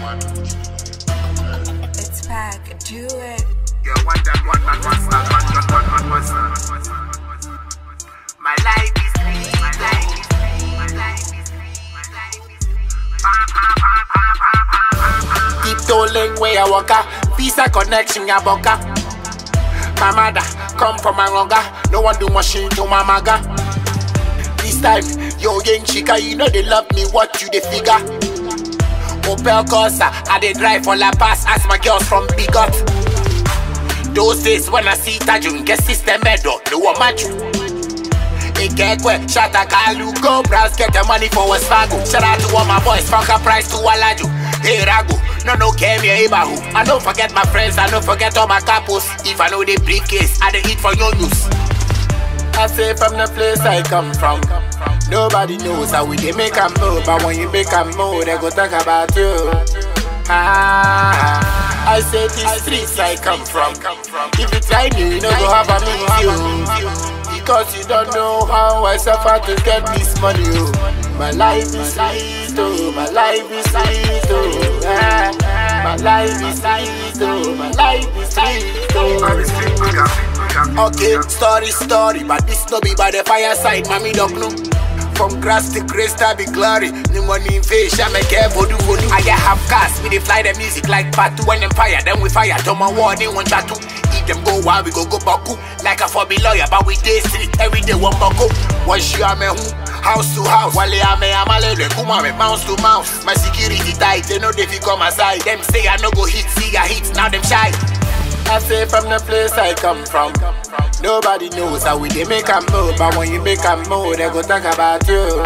It's back, do it. Yeah, one man, my life is sweet, my life is sweet, my life is sweet, my life is sweet. Keep tolling where I walk up, visa connection ya boka. My mother come from Angonga, no one do machine to my maga. This time, yo young chica, you know they love me, what you they figure? Opel Corsa, I dey drive for La Paz, as my girls from Bigot. Those days when I see Tajun, get system medo, no one match. Ikekwe, Shata Kalu, go browse, get the money for West Fargo. Shout out to all my boys, fuck a price to Walaju. Hey Rago, no came here, Ibahu. I don't forget my friends, I don't forget all my capos. If I know the briefcase, I dey eat for your news. I say from the place I come from, nobody knows how we dey make a move. But when you make a move, they go talk about you. I say these streets I come from, if you try me, you know go have a meet you. Because you don't know how I suffer to get this money, oh. My life is sweet, oh. My life is sweet, oh. My life is sweet, oh. My life is sweet, oh. Okay, story, but this no be by the fireside, mommy don't know. From grass to grace, that be glory. No money in fish, I make care voodoo. I have cars, we dey fly the music like Patu and Empire. Then we fire, to my war, they want to eat them go wild, we go Baku. Like a 4B lawyer, but we day street, every day one Baku. Once you are me house to house, while I'm a come on, mouse to mouse. My security tight, they know they fi come aside. Them say I no go hit, see I hit, now them shy. I say from the place I come from, nobody knows how we dey make a move. But when you make a move, they go talk about you.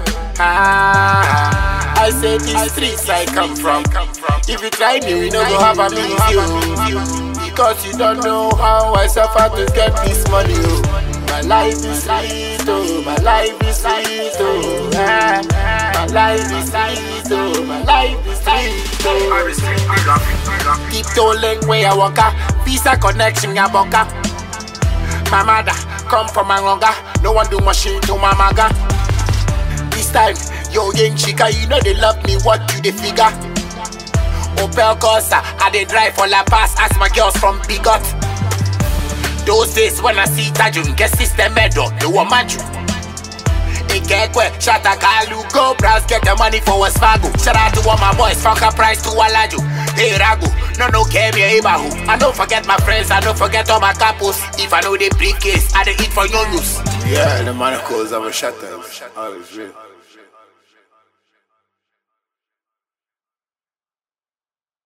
I say these streets I come from, if you try me, you know go have a meet you. Because you don't know how I suffer to get this money, oh. My life is sweet, oh. My life is sweet, oh. My life is sweet, oh. My life is sweet, oh. Keep tolling where I walk up, visa connection ya boka. My mother come from Angonga, no one do machine to my maga. This time, yo young chica, you know they love me, what you they figure? Opel Corsa, I dey drive for La Paz, as my girls from Bigot. Those days when I see Tajun, get system medo, no one match. Ikekwe, Shata Kalu, go browse, get the money for West Fargo. Shout out to all my boys, fuck a price to Walaju. Hey Rago, no came here, Ibahu. I don't forget my friends, I don't forget all my capos. If I know the briefcase, I dey eat for your news. Yeah, the manacles, I'm a shutter. Always real.